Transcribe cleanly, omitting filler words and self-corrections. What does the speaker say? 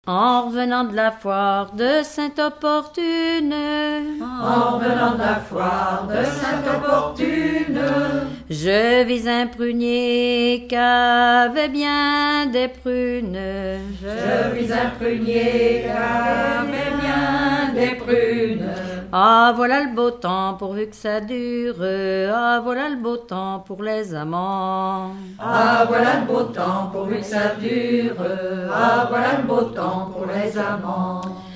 En revenant de la foire de Sainte-Opportune, En revenant de la foire de Sainte-Opportune, je vis un prunier qu'avait bien des prunes. je vis un prunier qui avait bien des prunes. Ah, voilà le beau temps pourvu que ça dure. Ah, voilà le beau temps pour les amants. Ah, voilà le beau temps pourvu que ça dure. Ah, voilà le beau temps pour les amants.